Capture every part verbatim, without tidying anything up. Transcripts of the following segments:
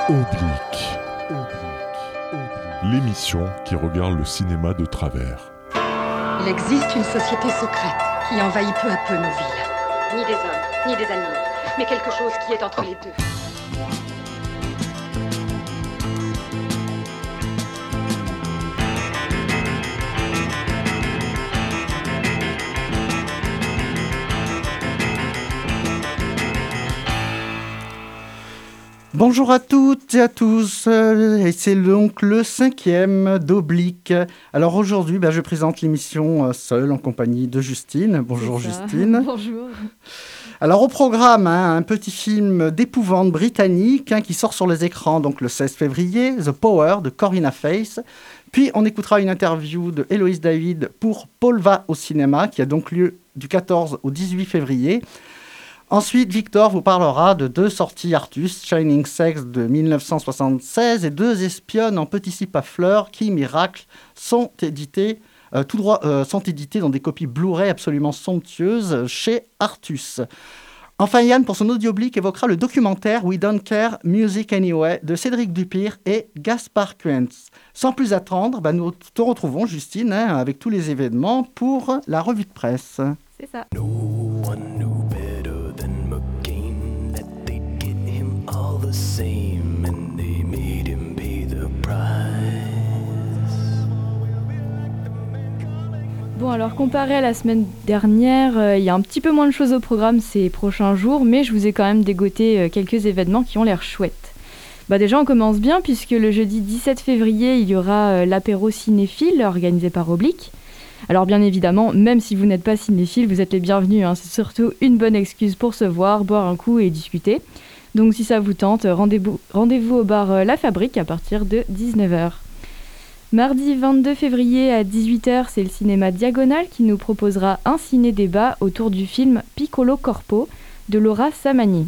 Oblique. Oblique. Oblique. L'émission qui regarde le cinéma de travers. Il existe une société secrète qui envahit peu à peu nos villes. Ni des hommes, ni des animaux, mais quelque chose qui est entre les deux. Bonjour à toutes et à tous, et c'est donc le cinquième d'Oblique. Alors aujourd'hui, ben, je présente l'émission seule en compagnie de Justine. Bonjour Justine. Bonjour. Alors au programme, hein, un petit film d'épouvante britannique hein, qui sort sur les écrans donc le seize février, The Power de Corinna Face. Puis on écoutera une interview de Héloïse David pour Paul va au cinéma qui a donc lieu du quatorze au dix-huit février. Ensuite, Victor vous parlera de deux sorties Artus, Shining Sex de dix-neuf cent soixante-seize et Deux espionnes en petits cipes à fleurs qui, miracle, sont éditées, euh, tout droit, euh, sont éditées dans des copies Blu-ray absolument somptueuses chez Artus. Enfin, Yann, pour son audioblique, évoquera le documentaire We Don't Care Music Anyway de Cédric Dupire et Gaspard Kuentz. Sans plus attendre, bah, nous te retrouvons, Justine, hein, avec tous les événements pour la revue de presse. C'est ça. No one knew better than McCain that they'd get him all the same, and they made him pay the price. Bon, alors comparé à la semaine dernière, il euh, y a un petit peu moins de choses au programme ces prochains jours, mais je vous ai quand même dégoté euh, quelques événements qui ont l'air chouettes. Bah déjà, on commence bien puisque le jeudi dix-sept février, il y aura euh, l'apéro cinéphile organisé par Oblique. Alors bien évidemment, même si vous n'êtes pas cinéphile, vous êtes les bienvenus. Hein. C'est surtout une bonne excuse pour se voir, boire un coup et discuter. Donc si ça vous tente, rendez-vous, rendez-vous au bar euh, La Fabrique à partir de dix-neuf heures. Mardi vingt-deux février à dix-huit heures, c'est le cinéma Diagonal qui nous proposera un ciné-débat autour du film Piccolo Corpo de Laura Samani.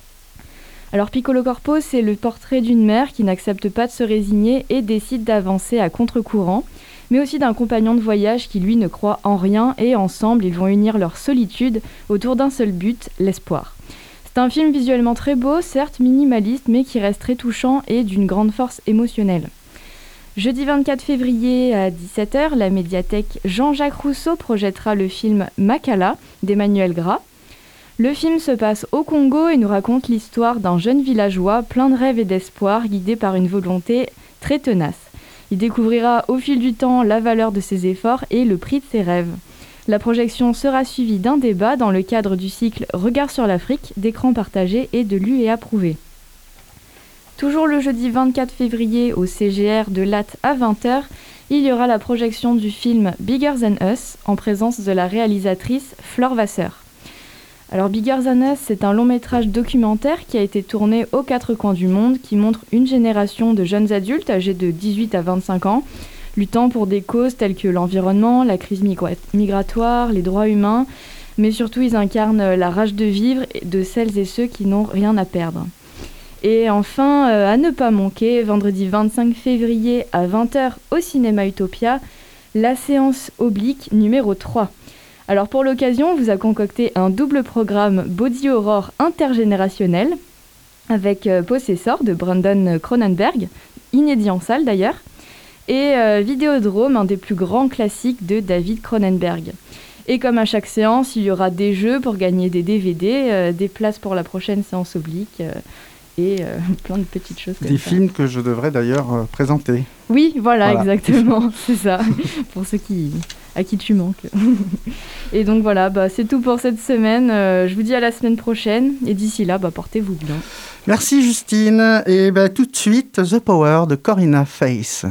Alors Piccolo Corpo, c'est le portrait d'une mère qui n'accepte pas de se résigner et décide d'avancer à contre-courant, mais aussi d'un compagnon de voyage qui lui ne croit en rien et ensemble ils vont unir leur solitude autour d'un seul but, l'espoir. C'est un film visuellement très beau, certes minimaliste, mais qui reste très touchant et d'une grande force émotionnelle. Jeudi vingt-quatre février à dix-sept heures, la médiathèque Jean-Jacques Rousseau projettera le film Makala d'Emmanuel Gras. Le film se passe au Congo et nous raconte l'histoire d'un jeune villageois plein de rêves et d'espoir, guidé par une volonté très tenace. Il découvrira au fil du temps la valeur de ses efforts et le prix de ses rêves. La projection sera suivie d'un débat dans le cadre du cycle Regard sur l'Afrique, d'écran partagé et de lu et approuvé. Toujours le jeudi vingt-quatre février au C G R de Latte à vingt heures, il y aura la projection du film Bigger Than Us en présence de la réalisatrice Flore Vasseur. Alors Bigger Than Us, c'est un long métrage documentaire qui a été tourné aux quatre coins du monde, qui montre une génération de jeunes adultes âgés de dix-huit à vingt-cinq ans, luttant pour des causes telles que l'environnement, la crise migratoire, les droits humains, mais surtout ils incarnent la rage de vivre de celles et ceux qui n'ont rien à perdre. Et enfin, euh, à ne pas manquer, vendredi vingt-cinq février à vingt heures au cinéma Utopia, la séance Oblique numéro trois. Alors pour l'occasion, on vous a concocté un double programme Body Horror intergénérationnel avec euh, Possessor de Brandon Cronenberg, inédit en salle d'ailleurs, et euh, Vidéodrome, un des plus grands classiques de David Cronenberg. Et comme à chaque séance, il y aura des jeux pour gagner des D V D, euh, des places pour la prochaine séance Oblique euh, et euh, plein de petites choses comme Des ça. films que je devrais d'ailleurs euh, présenter. Oui, voilà, Voilà. exactement, c'est ça, pour ceux qui, à qui tu manques. Et donc voilà, bah, c'est tout pour cette semaine. Euh, je vous dis à la semaine prochaine. Et d'ici là, bah, portez-vous bien. Merci Justine. Et ben, tout de suite, The Power de Corinna Face.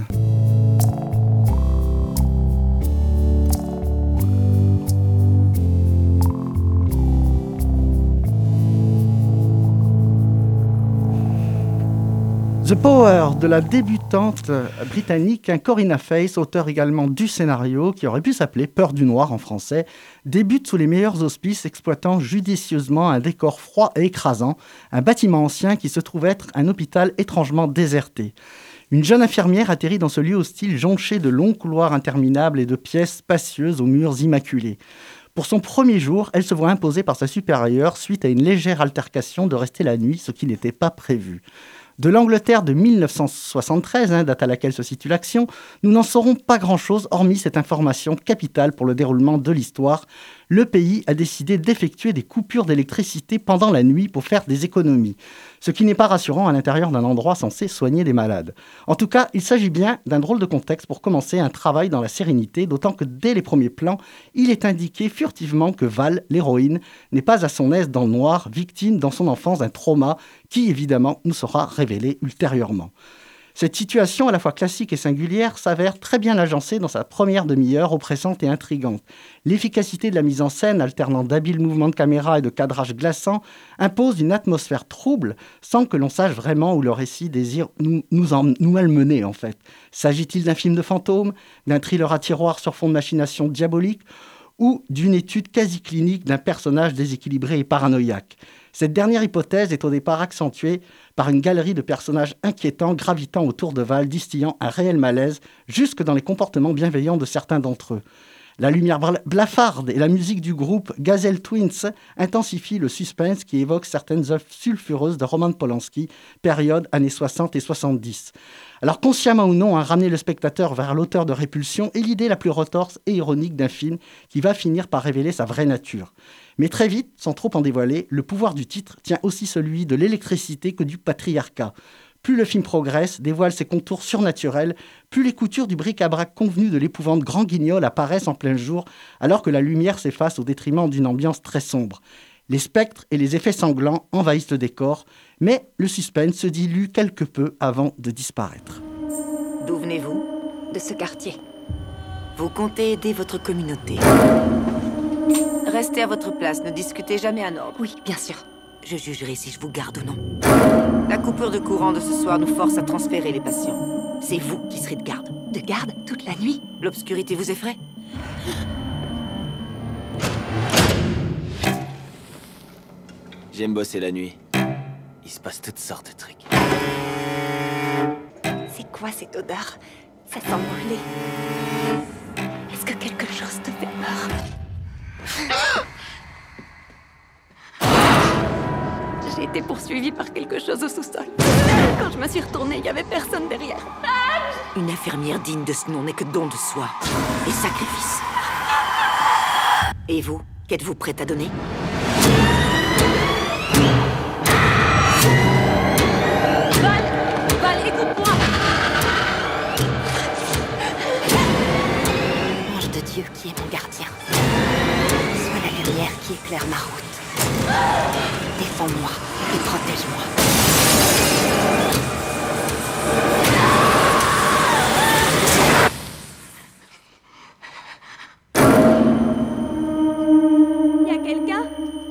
The Power de la débutante britannique Corinna Face, auteure également du scénario qui aurait pu s'appeler Peur du noir en français, débute sous les meilleurs auspices exploitant judicieusement un décor froid et écrasant, un bâtiment ancien qui se trouve être un hôpital étrangement déserté. Une jeune infirmière atterrit dans ce lieu hostile jonché de longs couloirs interminables et de pièces spacieuses aux murs immaculés. Pour son premier jour, elle se voit imposer par sa supérieure suite à une légère altercation de rester la nuit, ce qui n'était pas prévu. De l'Angleterre de mille neuf cent soixante-treize, hein, date à laquelle se situe l'action, nous n'en saurons pas grand-chose hormis cette information capitale pour le déroulement de l'histoire. Le pays a décidé d'effectuer des coupures d'électricité pendant la nuit pour faire des économies, ce qui n'est pas rassurant à l'intérieur d'un endroit censé soigner des malades. En tout cas, il s'agit bien d'un drôle de contexte pour commencer un travail dans la sérénité, d'autant que dès les premiers plans, il est indiqué furtivement que Val, l'héroïne, n'est pas à son aise dans le noir, victime dans son enfance d'un trauma qui, évidemment, nous sera révélé ultérieurement. Cette situation, à la fois classique et singulière, s'avère très bien agencée dans sa première demi-heure, oppressante et intrigante. L'efficacité de la mise en scène, alternant d'habiles mouvements de caméra et de cadrage glaçant, impose une atmosphère trouble, sans que l'on sache vraiment où le récit désire nous, nous, en, nous malmener, en fait. S'agit-il d'un film de fantôme, d'un thriller à tiroir sur fond de machination diabolique, ou d'une étude quasi clinique d'un personnage déséquilibré et paranoïaque? Cette dernière hypothèse est au départ accentuée par une galerie de personnages inquiétants gravitant autour de Val, distillant un réel malaise jusque dans les comportements bienveillants de certains d'entre eux. La lumière blafarde et la musique du groupe Gazelle Twins intensifient le suspense qui évoque certaines œuvres sulfureuses de Roman Polanski, période années soixante et soixante-dix. Alors, consciemment ou non, hein, ramener le spectateur vers l'auteur de Répulsion est l'idée la plus retorse et ironique d'un film qui va finir par révéler sa vraie nature. Mais très vite, sans trop en dévoiler, le pouvoir du titre tient aussi celui de l'électricité que du patriarcat. Plus le film progresse, dévoile ses contours surnaturels, plus les coutures du bric-à-brac convenu de l'épouvante Grand Guignol apparaissent en plein jour, alors que la lumière s'efface au détriment d'une ambiance très sombre. Les spectres et les effets sanglants envahissent le décor, mais le suspense se dilue quelque peu avant de disparaître. D'où venez-vous? De ce quartier. Vous comptez aider votre communauté. Restez à votre place, ne discutez jamais un ordre. Oui, bien sûr. Je jugerai si je vous garde ou non. La coupure de courant de ce soir nous force à transférer les patients. C'est vous qui serez de garde. De garde toute la nuit? L'obscurité vous effraie? J'aime bosser la nuit. Il se passe toutes sortes de trucs. C'est quoi cette odeur? Ça sent brûlé. Est-ce que quelque chose te fait peur? J'ai été poursuivie par quelque chose au sous-sol. Quand je me suis retournée, il n'y avait personne derrière. Une infirmière digne de ce nom n'est que don de soi et sacrifice. Et vous, qu'êtes-vous prête à donner? Val! Val, écoute-moi! Ange de Dieu qui est mon gardien. Sois la lumière qui éclaire ma route. Défends-moi et protège-moi. Y a quelqu'un?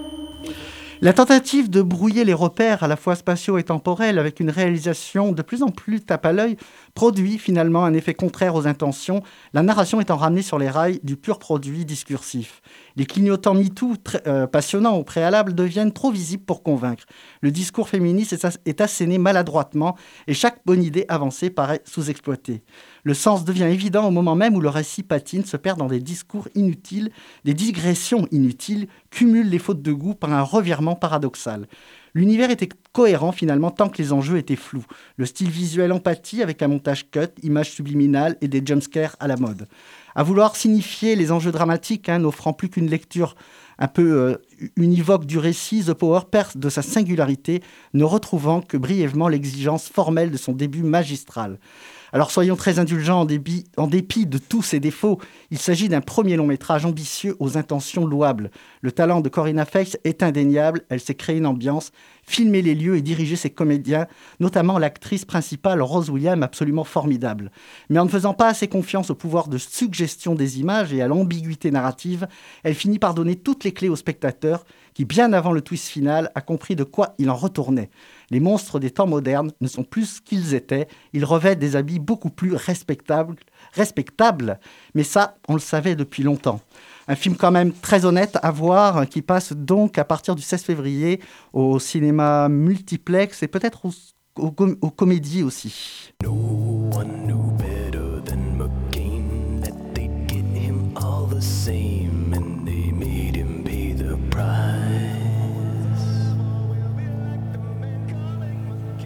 La tentative de brouiller les repères à la fois spatiaux et temporels avec une réalisation de plus en plus tape à l'œil produit finalement un effet contraire aux intentions, la narration étant ramenée sur les rails du pur produit discursif. Les clignotants MeToo, très, euh, passionnants au préalable, deviennent trop visibles pour convaincre. Le discours féministe est, est asséné maladroitement et chaque bonne idée avancée paraît sous-exploitée. Le sens devient évident au moment même où le récit patine, se perd dans des discours inutiles, des digressions inutiles, cumule les fautes de goût par un revirement paradoxal. L'univers était cohérent finalement tant que les enjeux étaient flous. Le style visuel empathie avec un montage cut, images subliminales et des jumpscares à la mode. À vouloir signifier les enjeux dramatiques, hein, n'offrant plus qu'une lecture un peu euh, univoque du récit, The Power perd de sa singularité, ne retrouvant que brièvement l'exigence formelle de son début magistral. Alors soyons très indulgents en dépit, en dépit de tous ses défauts. Il s'agit d'un premier long métrage ambitieux aux intentions louables. Le talent de Corinna Face est indéniable. Elle s'est créée une ambiance, filmé les lieux et dirigé ses comédiens, notamment l'actrice principale Rose Williams, absolument formidable. Mais en ne faisant pas assez confiance au pouvoir de suggestion des images et à l'ambiguïté narrative, elle finit par donner toutes les clés au spectateur qui, bien avant le twist final, a compris de quoi il en retournait. Les monstres des temps modernes ne sont plus ce qu'ils étaient. Ils revêtent des habits beaucoup plus respectables, respectables, mais ça, on le savait depuis longtemps. Un film quand même très honnête à voir, qui passe donc à partir du seize février au cinéma multiplex et peut-être aux, aux, aux comédies aussi. No one knew better than McCain that they'd get him all the same, and they made him pay the price.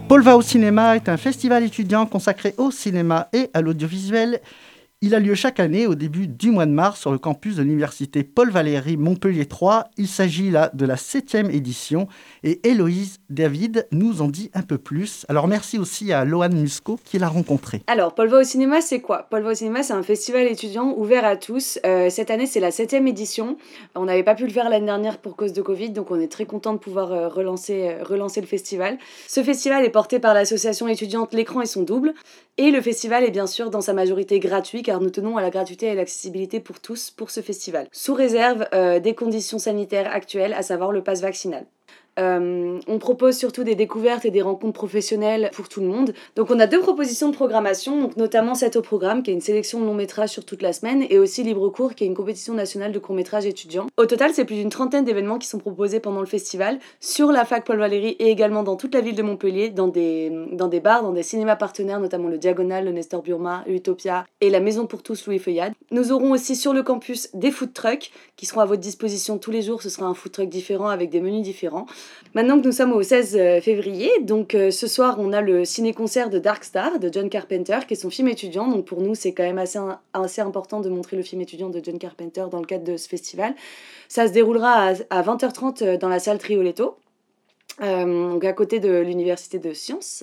Paul va au cinéma est un festival étudiant consacré au cinéma et à l'audiovisuel. Il a lieu chaque année au début du mois de mars sur le campus de l'université Paul Valéry Montpellier trois. Il s'agit là de la septième édition et Héloïse David nous en dit un peu plus. Alors merci aussi à Loane Musco qui l'a rencontré. Alors Paul va au cinéma c'est quoi ? Paul va au cinéma c'est un festival étudiant ouvert à tous. Euh, cette année c'est la septième édition. On n'avait pas pu le faire l'année dernière pour cause de Covid, donc on est très content de pouvoir euh, relancer, euh, relancer le festival. Ce festival est porté par l'association étudiante L'écran et son double. Et le festival est bien sûr dans sa majorité gratuit car nous tenons à la gratuité et à l'accessibilité pour tous pour ce festival, sous réserve euh, des conditions sanitaires actuelles, à savoir le pass vaccinal. Euh, on propose surtout des découvertes et des rencontres professionnelles pour tout le monde. Donc on a deux propositions de programmation, donc notamment Set au programme, qui est une sélection de longs métrages sur toute la semaine, et aussi Libre Cours, qui est une compétition nationale de courts métrages étudiants. Au total, c'est plus d'une trentaine d'événements qui sont proposés pendant le festival, sur la fac Paul Valéry et également dans toute la ville de Montpellier, dans des, dans des bars, dans des cinémas partenaires, notamment le Diagonal, le Nestor Burma, l'Utopia et la Maison pour tous Louis Feuillade. Nous aurons aussi sur le campus des food trucks qui seront à votre disposition tous les jours. Ce sera un food truck différent avec des menus différents. Maintenant que nous sommes au seize février, donc euh, ce soir on a le ciné-concert de Dark Star de John Carpenter, qui est son film étudiant. Donc pour nous c'est quand même assez, assez important de montrer le film étudiant de John Carpenter dans le cadre de ce festival. Ça se déroulera à, à vingt heures trente dans la salle Trioletto, euh, donc à côté de l'université de sciences.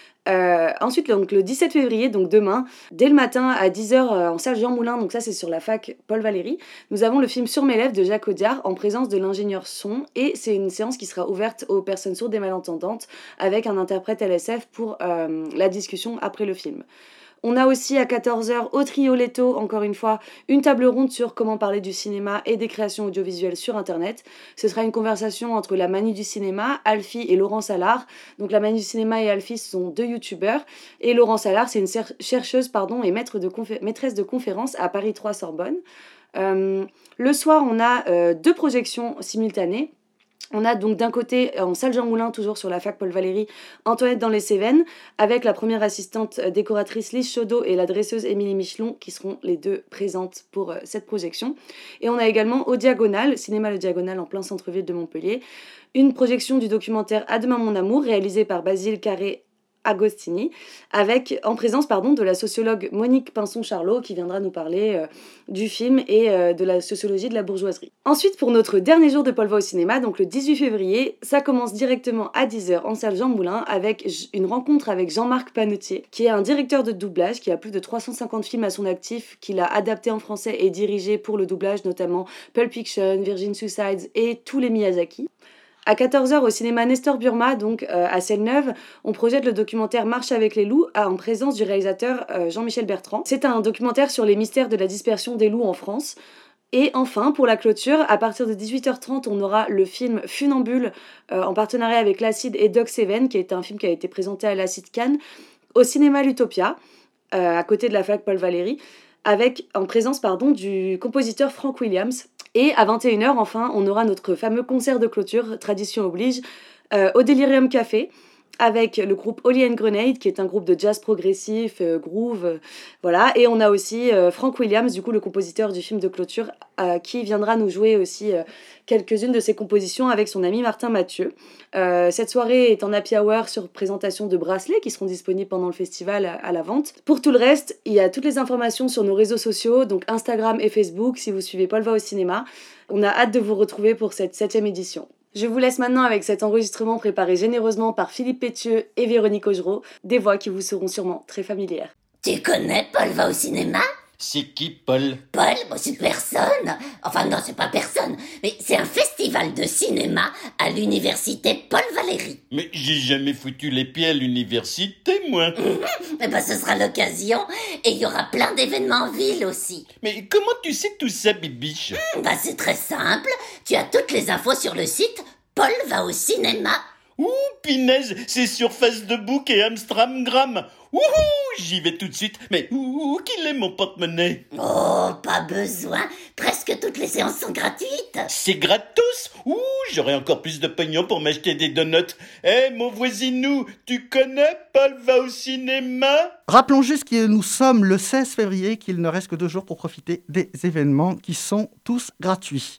Euh, ensuite, donc, le dix-sept février, donc demain, dès le matin à dix heures euh, en salle Jean Moulin, donc ça c'est sur la fac Paul Valéry, nous avons le film Sur mes lèvres de Jacques Audiard en présence de l'ingénieur son, et c'est une séance qui sera ouverte aux personnes sourdes et malentendantes avec un interprète L S F pour euh, la discussion après le film. On a aussi à quatorze heures au Trioletto, encore une fois, une table ronde sur comment parler du cinéma et des créations audiovisuelles sur Internet. Ce sera une conversation entre la Manie du cinéma, Alfie et Laurence Allard. Donc la Manie du cinéma et Alfie sont deux youtubeurs. Et Laurence Allard, c'est une chercheuse pardon, et maître de confé- maîtresse de conférences à Paris trois Sorbonne. Euh, le soir, on a euh, deux projections simultanées. On a donc d'un côté, en salle Jean Moulin, toujours sur la fac Paul Valéry, Antoinette dans les Cévennes, avec la première assistante décoratrice Lise Chaudot et la dresseuse Émilie Michelon, qui seront les deux présentes pour euh, cette projection. Et on a également au Diagonal, cinéma Le Diagonal en plein centre-ville de Montpellier, une projection du documentaire À demain mon amour, réalisé par Basile Carré Agostini, avec, en présence pardon, de la sociologue Monique Pinson-Charlot, qui viendra nous parler euh, du film et euh, de la sociologie de la bourgeoisie. Ensuite, pour notre dernier jour de Paul va au cinéma, donc le dix-huit février, ça commence directement à dix heures en salle Jean Moulin, avec une rencontre avec Jean-Marc Panetier, qui est un directeur de doublage, qui a plus de trois cent cinquante films à son actif, qu'il a adapté en français et dirigé pour le doublage, notamment Pulp Fiction, Virgin Suicides et tous les Miyazaki. À quatorze heures au cinéma Nestor Burma, donc euh, à Selle-Neuve, on projette le documentaire Marche avec les loups en présence du réalisateur euh, Jean-Michel Bertrand. C'est un documentaire sur les mystères de la dispersion des loups en France. Et enfin, pour la clôture, à partir de dix-huit heures trente, on aura le film Funambule euh, en partenariat avec l'Acide et Doc Seven, qui est un film qui a été présenté à l'Acide Cannes, au cinéma l'Utopia, euh, à côté de la fac Paul Valéry, avec, en présence pardon, du compositeur Frank Williams. Et à vingt et une heures, enfin, on aura notre fameux concert de clôture, tradition oblige, euh, au Delirium Café, avec le groupe Holy and Grenade, qui est un groupe de jazz progressif, euh, groove, euh, voilà. Et on a aussi euh, Frank Williams, du coup le compositeur du film de clôture, euh, qui viendra nous jouer aussi euh, quelques-unes de ses compositions avec son ami Martin Mathieu. Euh, cette soirée est en happy hour sur présentation de bracelets qui seront disponibles pendant le festival à, à la vente. Pour tout le reste, il y a toutes les informations sur nos réseaux sociaux, donc Instagram et Facebook, si vous suivez Paul va au cinéma. On a hâte de vous retrouver pour cette septième édition. Je vous laisse maintenant avec cet enregistrement préparé généreusement par Philippe Pétieux et Véronique Augereau, des voix qui vous seront sûrement très familières. Tu connais Paul va au cinéma ? C'est qui, Paul ? Paul, bah, c'est personne. Enfin non, c'est pas personne, mais c'est un festival de cinéma à l'université Paul Valéry. Mais j'ai jamais foutu les pieds à l'université, moi. Eh ben, ce sera l'occasion, et il y aura plein d'événements en ville aussi. Mais comment tu sais tout ça, Bibiche ? mmh, Bah, c'est très simple. Tu as toutes les infos sur le site Paul va au cinéma. Ouh, pinaise, c'est sur Facebook et Amstramgram. Ouhou, j'y vais tout de suite. Mais où qu'il est mon porte-monnaie ? Oh, pas besoin. Presque toutes les séances sont gratuites. C'est gratos ? Ouh, j'aurais encore plus de pognon pour m'acheter des donuts. Eh, hey, mon voisinou, tu connais Paul va au cinéma ? Rappelons juste que nous sommes le seize février, qu'il ne reste que deux jours pour profiter des événements qui sont tous gratuits.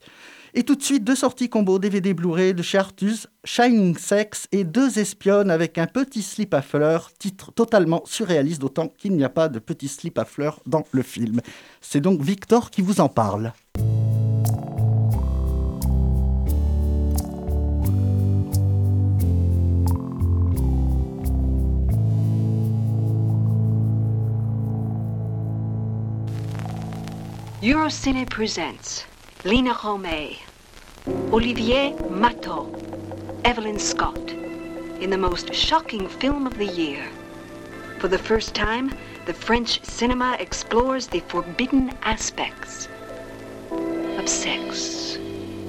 Et tout de suite, deux sorties combo D V D Blu-ray de chez Artus, Shining Sex et Deux espionnes avec un petit slip à fleurs, titre totalement surréaliste, d'autant qu'il n'y a pas de petit slip à fleurs dans le film. C'est donc Victor qui vous en parle. Eurociné presents Lina Romay, Olivier Matteau, Evelyn Scott, in the most shocking film of the year. For the first time, the French cinema explores the forbidden aspects of sex.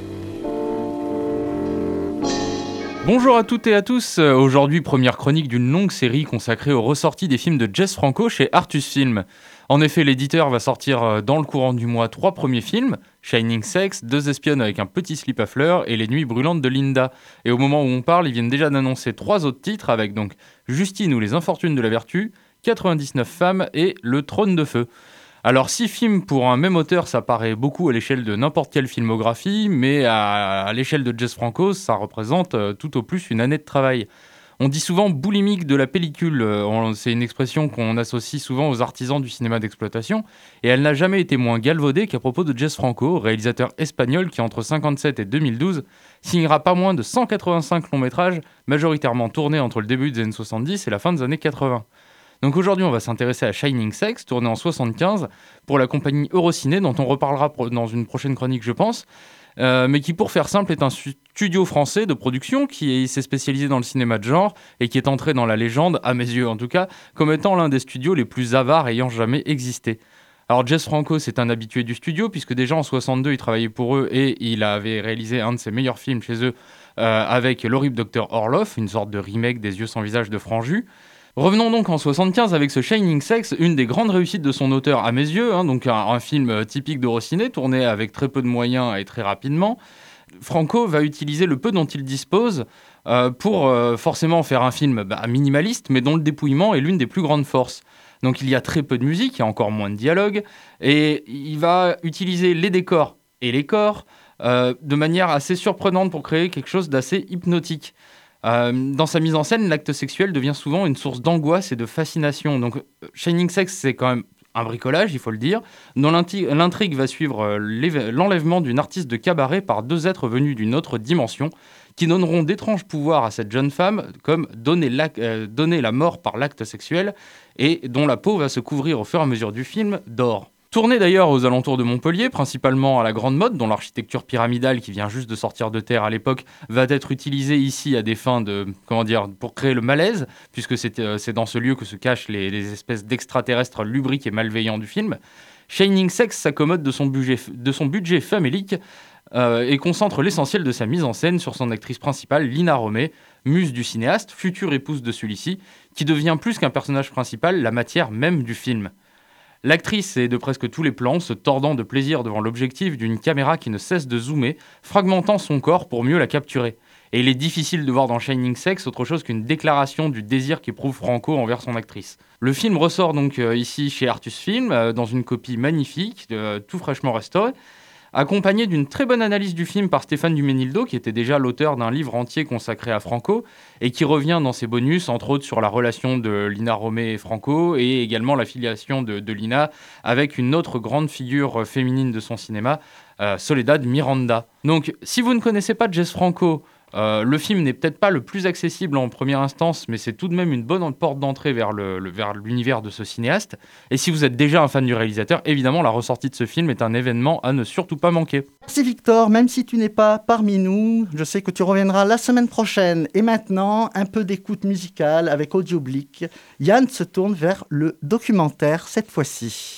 Bonjour à toutes et à tous, aujourd'hui première chronique d'une longue série consacrée aux ressorties des films de Jess Franco chez Artus Film. En effet, l'éditeur va sortir dans le courant du mois trois premiers films, Shining Sex, Deux espionnes avec un petit slip à fleurs et Les nuits brûlantes de Linda. Et au moment où on parle, ils viennent déjà d'annoncer trois autres titres avec donc Justine ou Les infortunes de la vertu, quatre-vingt-dix-neuf femmes et Le trône de feu. Alors six films pour un même auteur, ça paraît beaucoup à l'échelle de n'importe quelle filmographie, mais à, à l'échelle de Jess Franco, ça représente euh, tout au plus une année de travail. On dit souvent boulimique de la pellicule, euh, c'est une expression qu'on associe souvent aux artisans du cinéma d'exploitation, et elle n'a jamais été moins galvaudée qu'à propos de Jess Franco, réalisateur espagnol qui entre cinquante-sept et deux mille douze signera pas moins de cent quatre-vingt-cinq longs métrages, majoritairement tournés entre le début des années soixante-dix et la fin des années quatre-vingts. Donc aujourd'hui, on va s'intéresser à Shining Sex, tourné en soixante-quinze, pour la compagnie Eurociné, dont on reparlera dans une prochaine chronique, je pense, euh, mais qui, pour faire simple, est un studio français de production qui s'est spécialisé dans le cinéma de genre et qui est entré dans la légende, à mes yeux en tout cas, comme étant l'un des studios les plus avares ayant jamais existé. Alors Jess Franco, c'est un habitué du studio, puisque déjà en soixante-deux, il travaillait pour eux et il avait réalisé un de ses meilleurs films chez eux euh, avec L'horrible docteur Orloff, une sorte de remake des Yeux sans visage de Franju. Revenons donc en soixante-quinze avec ce Shining Sex, une des grandes réussites de son auteur à mes yeux, hein, donc un, un film typique d'Eurociné, tourné avec très peu de moyens et très rapidement. Franco va utiliser le peu dont il dispose euh, pour euh, forcément faire un film bah, minimaliste, mais dont le dépouillement est l'une des plus grandes forces. Donc il y a très peu de musique, il y a encore moins de dialogue, et il va utiliser les décors et les corps euh, de manière assez surprenante pour créer quelque chose d'assez hypnotique. Euh, dans sa mise en scène, l'acte sexuel devient souvent une source d'angoisse et de fascination. Donc, Shining Sex, c'est quand même un bricolage, il faut le dire, dont l'intrigue va suivre l'enlèvement d'une artiste de cabaret par deux êtres venus d'une autre dimension, qui donneront d'étranges pouvoirs à cette jeune femme, comme donner la, euh, donner la mort par l'acte sexuel, et dont la peau va se couvrir au fur et à mesure du film d'or. Tourné d'ailleurs aux alentours de Montpellier, principalement à la Grande Motte, dont l'architecture pyramidale qui vient juste de sortir de terre à l'époque va être utilisée ici à des fins de, comment dire, pour créer le malaise, puisque c'est, euh, c'est dans ce lieu que se cachent les, les espèces d'extraterrestres lubriques et malveillants du film. Shining Sex s'accommode de son budget, de son budget famélique euh, et concentre l'essentiel de sa mise en scène sur son actrice principale, Lina Romay, muse du cinéaste, future épouse de celui-ci, qui devient plus qu'un personnage principal, la matière même du film. L'actrice est de presque tous les plans, se tordant de plaisir devant l'objectif d'une caméra qui ne cesse de zoomer, fragmentant son corps pour mieux la capturer. Et il est difficile de voir dans Shining Sex autre chose qu'une déclaration du désir qu'éprouve Franco envers son actrice. Le film ressort donc euh, ici chez Artus Film, euh, dans une copie magnifique, euh, tout fraîchement restaurée, accompagné d'une très bonne analyse du film par Stéphane Duménildo, qui était déjà l'auteur d'un livre entier consacré à Franco, et qui revient dans ses bonus, entre autres sur la relation de Lina Romay et Franco, et également la filiation de, de Lina avec une autre grande figure féminine de son cinéma, euh, Soledad Miranda. Donc, si vous ne connaissez pas Jess Franco, Euh, le film n'est peut-être pas le plus accessible en première instance, mais c'est tout de même une bonne porte d'entrée vers, le, le, vers l'univers de ce cinéaste. Et si vous êtes déjà un fan du réalisateur, évidemment, la ressortie de ce film est un événement à ne surtout pas manquer. Merci Victor, même si tu n'es pas parmi nous, je sais que tu reviendras la semaine prochaine. Et maintenant, un peu d'écoute musicale avec Audioblique. Yann se tourne vers le documentaire cette fois-ci.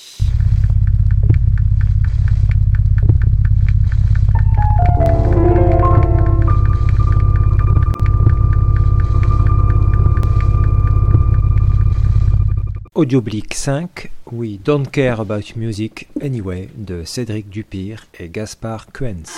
Audioblique cinq, We Don't Care About Music Anyway de Cédric Dupire et Gaspard Kuentz.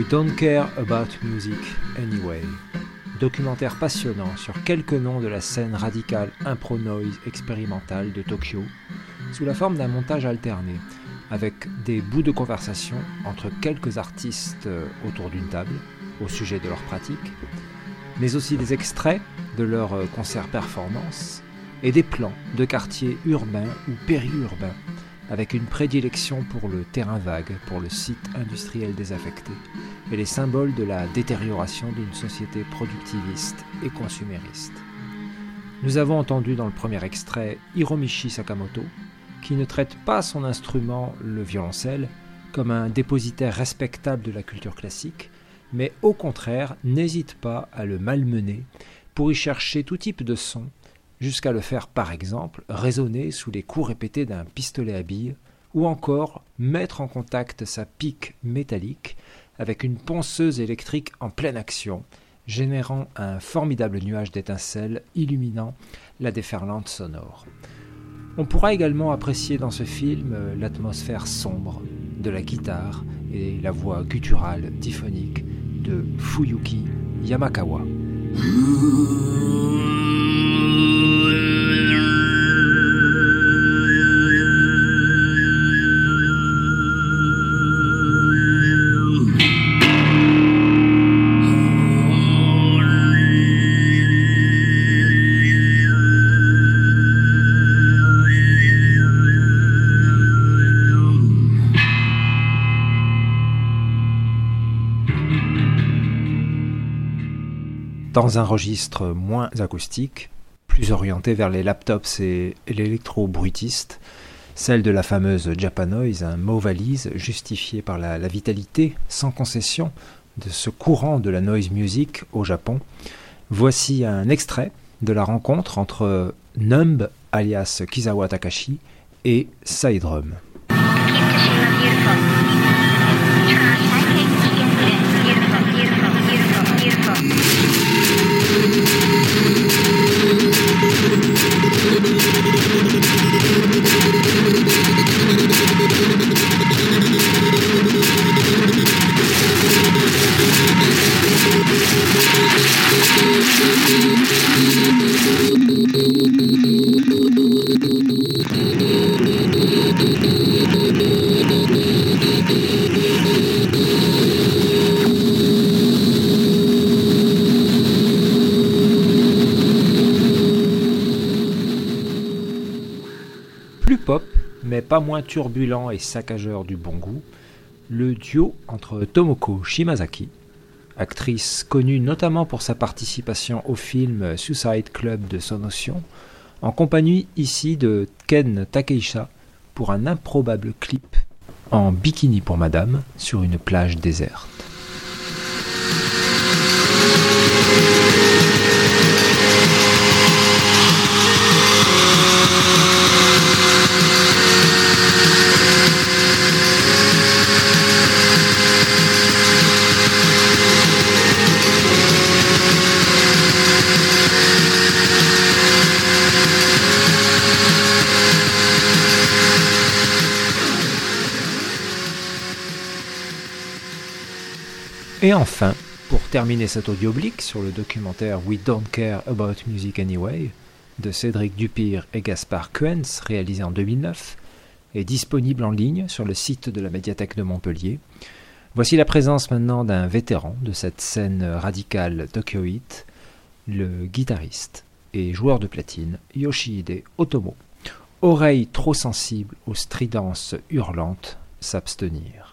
Don't Care About Music Anyway. Documentaire passionnant sur quelques noms de la scène radicale impro-noise expérimentale de Tokyo, sous la forme d'un montage alterné, avec des bouts de conversation entre quelques artistes autour d'une table, au sujet de leur pratique, mais aussi des extraits de leurs concerts-performances et des plans de quartiers urbains ou périurbains, avec une prédilection pour le terrain vague, pour le site industriel désaffecté, et les symboles de la détérioration d'une société productiviste et consumériste. Nous avons entendu dans le premier extrait Hiromichi Sakamoto, qui ne traite pas son instrument, le violoncelle, comme un dépositaire respectable de la culture classique, mais au contraire n'hésite pas à le malmener pour y chercher tout type de son, jusqu'à le faire par exemple résonner sous les coups répétés d'un pistolet à billes, ou encore mettre en contact sa pique métallique avec une ponceuse électrique en pleine action, générant un formidable nuage d'étincelles illuminant la déferlante sonore. On pourra également apprécier dans ce film l'atmosphère sombre de la guitare et la voix gutturale diphonique de Fuyuki Yamakawa. Dans un registre moins acoustique, plus orienté vers les laptops et l'électro-bruitiste, celle de la fameuse Japanoise, un mot valise justifié par la, la vitalité sans concession de ce courant de la noise music au Japon. Voici un extrait de la rencontre entre Numb, alias Kizawa Takashi, et Psydrum. Mais pas moins turbulent et saccageur du bon goût, le duo entre Tomoko Shimazaki, actrice connue notamment pour sa participation au film Suicide Club de Sonotion, en compagnie ici de Ken Takehisa pour un improbable clip en bikini pour madame sur une plage déserte. Et enfin, pour terminer cet audioblique sur le documentaire We Don't Care About Music Anyway de Cédric Dupire et Gaspard Kuens, réalisé en deux mille neuf, et disponible en ligne sur le site de la médiathèque de Montpellier, voici la présence maintenant d'un vétéran de cette scène radicale tokyoïte, le guitariste et joueur de platine Yoshihide Otomo. Oreille trop sensible aux stridences hurlantes, s'abstenir.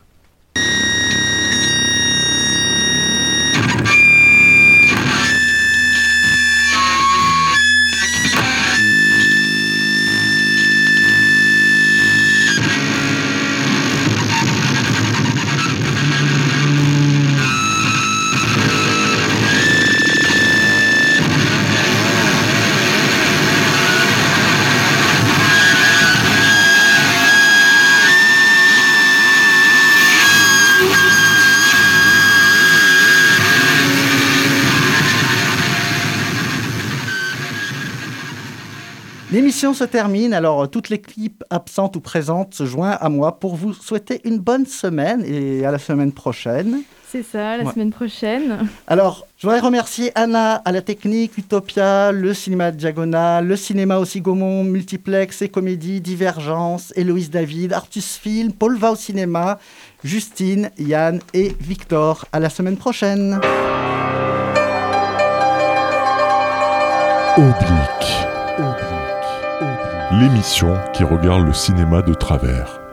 L'émission se termine, alors toute l'équipe absente ou présente se joint à moi pour vous souhaiter une bonne semaine et à la semaine prochaine. C'est ça, la Ouais. semaine prochaine. Alors, je voudrais remercier Anna à la technique, Utopia, le cinéma Diagonal, le cinéma aussi Gaumont, Multiplex et Comédie, Divergence, Héloïse David, Artus Film, Paul va au cinéma, Justine, Yann et Victor. À la semaine prochaine. Oblique. Oblique. Oblique. L'émission qui regarde le cinéma de travers.